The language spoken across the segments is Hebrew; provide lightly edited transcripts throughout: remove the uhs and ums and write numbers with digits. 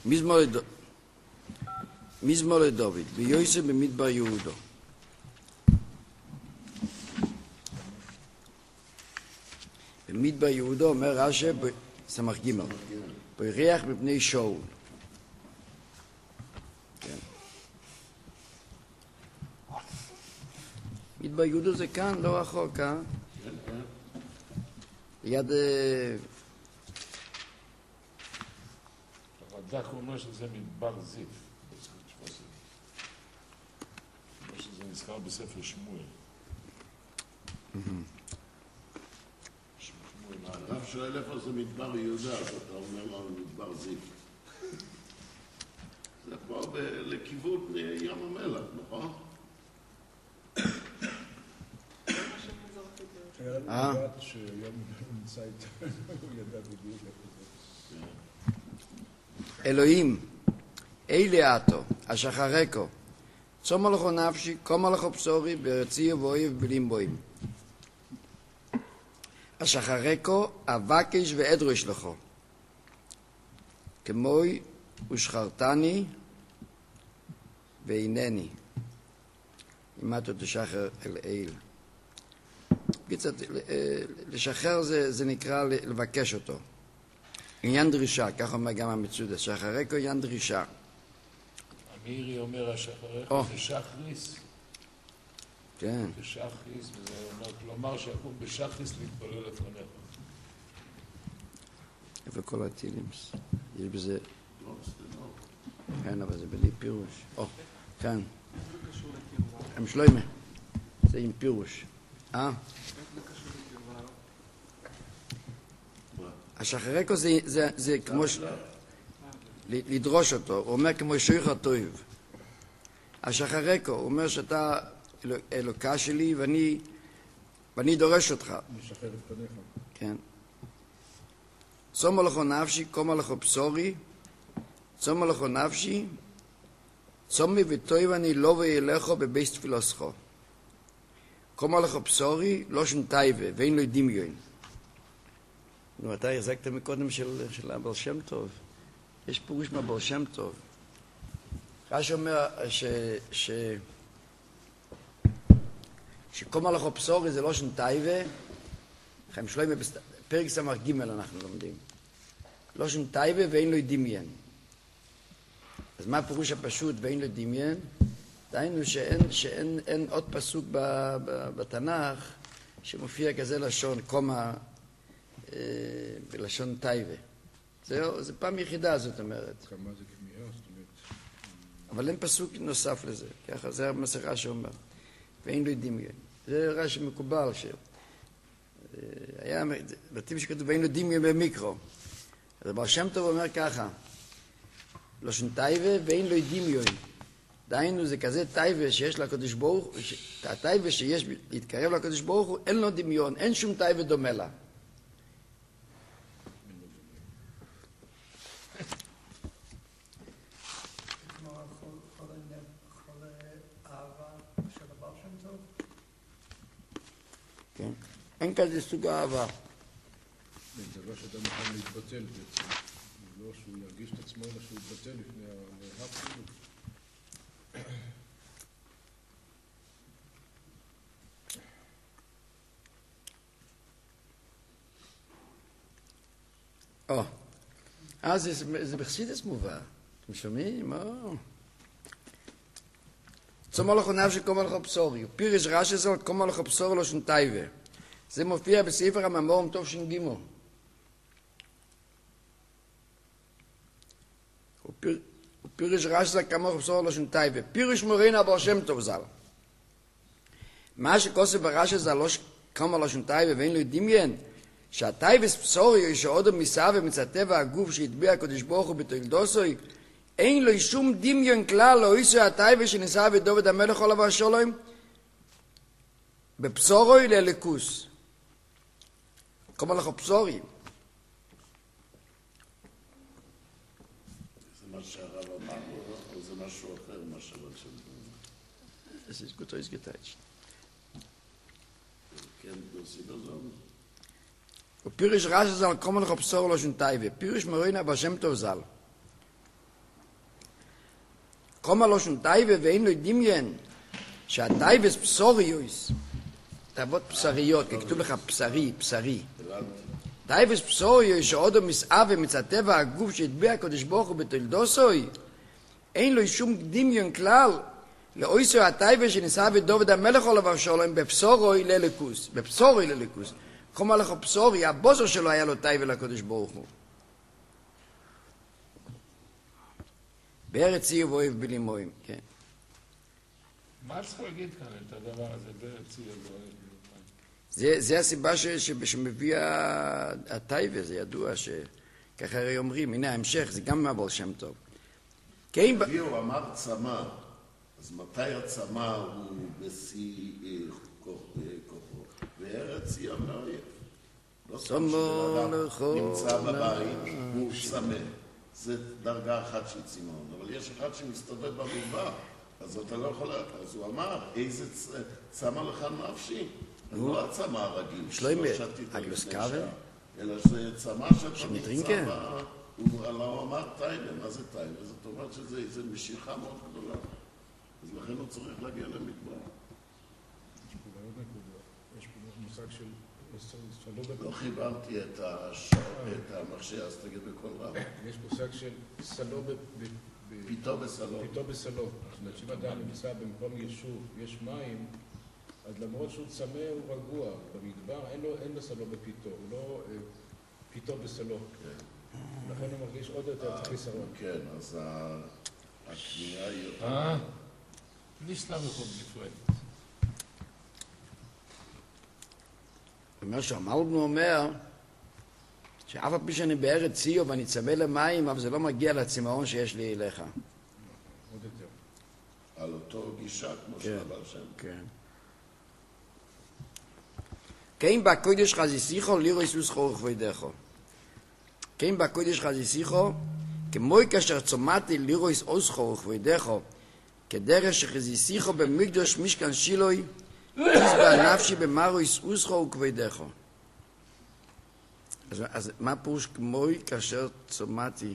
מזמור לדוד, ויוסף במדבר יהודו. במדבר יהודו אומר רש"י סמ"ך ג' בריח מפני שאול. כן. מדבר יהודו זה כאן, לא רחוק, אה? ליד... הרד"ק אומר שזה מדבר זיף. שזה נזכר בספר שמואל. הרב שואל איפה זה מדבר יהודה, אז אתה אומר לו מדבר זיף. זה כבר לכיוון ים המלח, נכון? היה לנו בת שהיום נמצא איתה, הוא ידע בדיוק איפה זה. אלוהים, אלי עתו, אשחרקו, צום הלכו נפשי, קום הלכו בשורי, ברצי ובאויב בלים בוים. אשחרקו, אבקש ואדרוש לכו. כמוי ושחרתני ואינני. אימתו תשחרר אל איל. קצת, לשחרר זה נקרא לבקש אותו. עניין דרישה, כך אומר גם המצודה, שחרקו עניין דרישה. אמירי אומר השחרקו זה שחריס. כן. זה שחריס, וזה אומר, כלומר שיקום בשחריס להתפלל לפניך. איפה כל הטילים? יש בזה... כן, אבל זה בלי פירוש. כן. הם שלוימה. זה עם פירוש. השחרקו זה כמו... לדרוש אותו. הוא אומר כמו שויכה טוב. השחרקו, הוא אומר שאתה אלוקה שלי ואני דורש אותך. משחרר לפניך. כן. צום הלכו נפשי, קום הלכו בשורי, צום הלכו נפשי, צומי וטוב אני לא וילכו בבית תפילוסכו. קום הלכו בשורי, לא שום טייבה, ואין לו דמיון. נו, אתה החזקת מקודם של הבעל שם טוב. יש פירוש מהבעל שם טוב. רש"י אומר שקום הלכו בשורי זה לא שום טייבה, חיים שלוימה פרק סמ"ך ג' אנחנו לומדים. לא שום טייבה ואין לו דמיין. אז מה הפירוש הפשוט ואין לו דמיין? דהיינו שאין עוד פסוק בתנ"ך שמופיע כזה לשון, קומה בלשון טייבה. זה פעם יחידה, זאת אומרת. כמה זה כמיהה, זאת אומרת. אבל אין פסוק נוסף לזה. ככה זה המסכה שאומר. ואין לו דמיין. זה רש"י מקובל היה בתים שכתוב ואין לו דמיון במיקרו. אז הבעל שם טוב אומר ככה, לא שום טייבה ואין לו דמיון. דהיינו זה כזה טייבה שיש לקדוש ברוך הוא, הטייבה שיש להתקרב לקדוש ברוך הוא, אין לו דמיון, אין שום טייבה דומה לה. כן. אין כזה סוג אהבה. זה לא שאדם יכול להתבטל בעצם. זה לא שהוא ירגיש את עצמו, אלא שהוא יתבטל לפני האהב כאילו. זה בחסידות מובא. אתם שומעים? צום הלכו נפשי קום הלכו בשורי. פירש רש"י זו קום הלכו בשורי לא שום טייבה. זה מופיע בספר המאמרים תש"ג. פירש רש"י זו קום הלכו בשורי לא שום טייבה. פירש מורנו הבעל שם טוב ז"ל. מה שכוסף ברש"י זה לא קום הלכו שום טייבה ואין לו דמיין. שהטייבס בשורי יש עוד מסע ומצטבע הגוף שהטביע הקדוש ברוך הוא בתולדוסוי, אין לו שום דמיון כלל לא איסו הטייבס שניסה ודוד המלך עליו השלום בבשורוי ללכוס. כמו לך בשורי. זה מה שהרב אמר, או זה משהו אחר, מה שהרב שם. זה gut ausgeteilt. כן, נוסיף לזה. ופירוש רש"י ז"ל קום לך בשורי לא שום טייבה. פירוש מורנו הבעל שם טוב ז"ל. קומא לו שום טייבה ואין לו דמיין, שהטייבס פסוריוס, תאבות בשריות, כי כתוב לך בשרי. טייבס פסוריוס שעודו מסעה ומצטבע הגוף שהטביע הקדוש ברוך הוא בתולדוסוי, אין לו שום דמיון כלל, לאויסו הטייבס שניסה בדוד המלך עליו אבשלום בפסורוי לליקוס, קומא לך פסורי, הבוסר שלו היה לו טייבה לקדוש ברוך הוא. בארץ עיר ואוהב בלימוים, כן. מה צריך להגיד כאן את הדבר הזה בארץ עיר ואוהב בלימוים? זה הסיבה שמביא הטייבה, זה ידוע שככה הרי אומרים, הנה ההמשך, זה גם מהבעל שם טוב. הוא אמר צמא, אז מתי הצמא הוא בשיא כוחו? בארץ עיר ואוהב. לא סתם שבן אדם נמצא בבית, הוא צמא. זה דרגה אחת של צמאון, אבל יש אחד שמסתובב במדבר, אז אתה לא יכול... אז הוא אמר, איזה צמא לך נפשי? לא הצמא הרגיל, שלמה, שתית אגלוסקאבה? אלא זה צמא שאתה שמטרינקה? נמצא בה, הוא אמר טייבה, מה זה טייבה? זאת אומרת שזה משיכה מאוד גדולה, אז לכן הוא צריך להגיע למדבר. יש פה עוד נקודה, יש פה מושג של לא חיברתי את המחשב, אז תגיד בכל רב. יש מושג של סלו פיתו בסלו. פיתו בסלו. זאת אומרת, שאם אדם נמצא במקום יישוב, יש מים, אז למרות שהוא צמא הוא רגוע. במדבר אין לו סלו בפיתו, הוא לא פיתו בסלו. לכן הוא מרגיש עוד יותר חיסרון. כן, אז הקנייה היא יותר... בלי סתם יכול נפרד. אומר שהמלבנו אומר שאף על פי שאני בארץ ציור ואני צמא למים, אבל זה לא מגיע לצמאון שיש לי אליך. עוד יותר. על אותו גישה כמו שאבל שם. כן. כן בקודש חזיסיכו לירו יסוס חורך וידךו. כן בקודש חזיסיכו כמוי כאשר צומתי לירו יסוס חורך וידךו כדרך שחזיסיכו במקדוש משכן שילוי תסבע נפשי במרו יסוסכו וכבדךו. אז מה פירוש כמוי כאשר צומתי?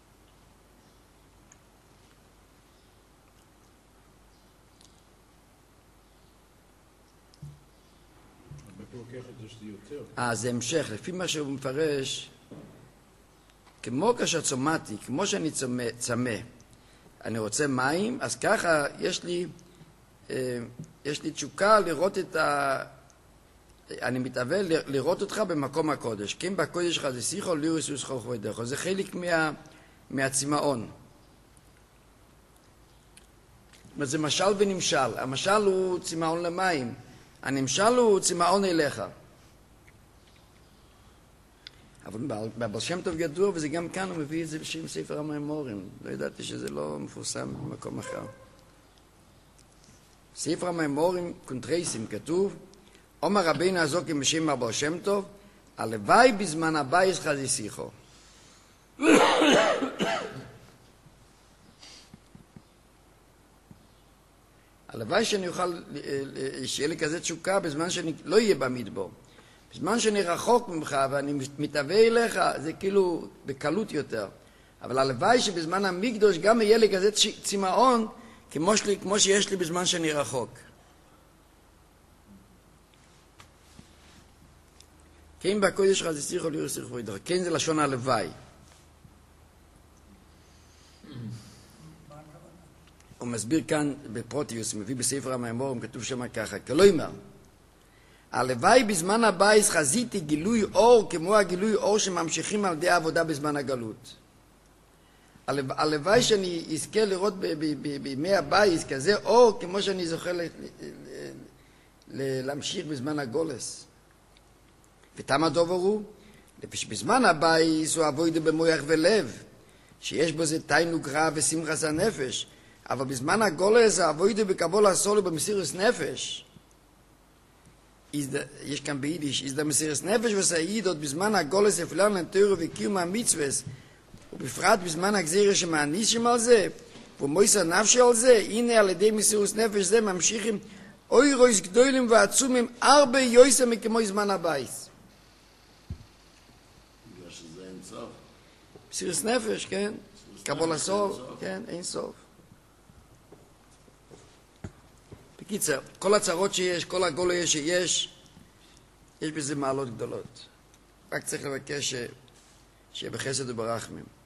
זה המשך, לפי מה שהוא מפרש, כמו כאשר צומתי, כמו שאני צמא, אני רוצה מים, אז ככה יש לי תשוקה לראות אני מתאבל לראות אותך במקום הקודש. כן בקודש שלך זה שיחו לירוס וסחוך ודחו. זה חלק מהצמאון. זה משל ונמשל. המשל הוא צמאון למים. הנמשל הוא צמאון אליך. אבל בבעל שם טוב ידוע, וזה גם כאן הוא מביא את זה בשם ספר המימורים. לא ידעתי שזה לא מפורסם במקום אחר. ספר המימורים קונטרייסים כתוב, אומר רבינו הזוקים בשם הבעל שם טוב, הלוואי בזמן הבייס חזיסיכו. הלוואי שאני אוכל, שיהיה לי כזה תשוקה בזמן שאני לא אהיה במדבר. בזמן שאני רחוק ממך ואני מתאווה אליך, זה כאילו בקלות יותר. אבל הלוואי שבזמן המקדוש גם יהיה לי כזה צמאון, כמו שיש לי בזמן שאני רחוק. כן בקודש חזיסיכו לירוס וסחוך ודחו. כן זה לשון הלוואי. הוא מסביר כאן בפרוטיוס, מביא בספר המימורים, כתוב שם ככה, כלומר, הלוואי בזמן הבייס חזיתי גילוי אור כמו הגילוי אור שממשיכים על ידי העבודה בזמן הגלות. הלוואי שאני אזכה לראות בימי הבייס כזה אור כמו שאני זוכה להמשיך בזמן הגולס. ותם הדובר הוא, בזמן הבייס הוא עבודה במוח ולב, שיש בו זה תענוג רב ושמחת הנפש, אבל בזמן הגולס העבודה בקבול הסול ובמסירות נפש. יש כאן ביידיש, is der מסירות נפש וסעידות בזמן הגולס אפלן לנטורו וקיום המצווס, ובפרט בזמן הגזירה שמענישים על זה, ומויסר נפשי על זה, הנה על ידי מסירות נפש זה ממשיכים אוירויס גדולים ועצומים הרבה יויסר מכמו זמן הבייס. בגלל שזה אין סוף. מסירות נפש, כן? קבול הסול, כן, אין סוף. קיצר, כל הצרות שיש, כל הגולה שיש, יש בזה מעלות גדולות. רק צריך לבקש שיהיה בחסד וברחמים.